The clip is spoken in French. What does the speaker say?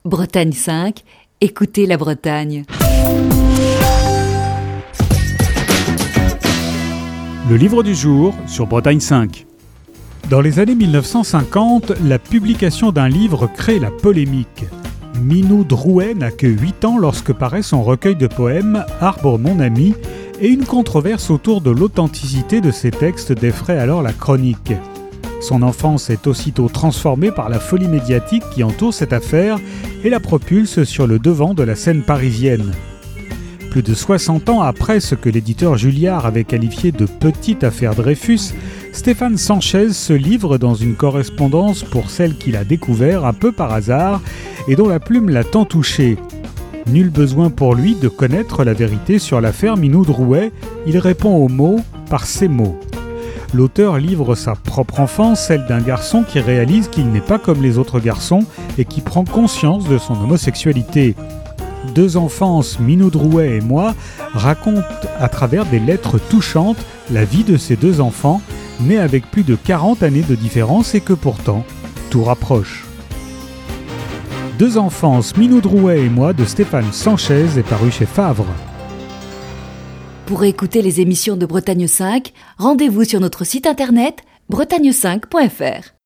Bretagne 5, écoutez la Bretagne. Le livre du jour sur Bretagne 5. Dans les années 1950, la publication d'un livre crée la polémique. Minou Drouet n'a que 8 ans lorsque paraît son recueil de poèmes « Arbre mon ami » et une controverse autour de l'authenticité de ses textes défraie alors la chronique. Son enfance est aussitôt transformée par la folie médiatique qui entoure cette affaire et la propulse sur le devant de la scène parisienne. Plus de 60 ans après ce que l'éditeur Julliard avait qualifié de « petite affaire Dreyfus », Stéphane Sanchez se livre dans une correspondance pour celle qu'il a découvert un peu par hasard et dont la plume l'a tant touché. Nul besoin pour lui de connaître la vérité sur l'affaire Minou Drouet, il répond aux mots par ces mots. L'auteur livre sa propre enfance, celle d'un garçon qui réalise qu'il n'est pas comme les autres garçons et qui prend conscience de son homosexualité. Deux enfances, Minou Drouet et moi, racontent à travers des lettres touchantes la vie de ces deux enfants, nés avec plus de 40 années de différence et que pourtant, tout rapproche. Deux enfances, Minou Drouet et moi de Stéphane Sanchez est paru chez Favre. Pour écouter les émissions de Bretagne 5, rendez-vous sur notre site internet bretagne5.fr.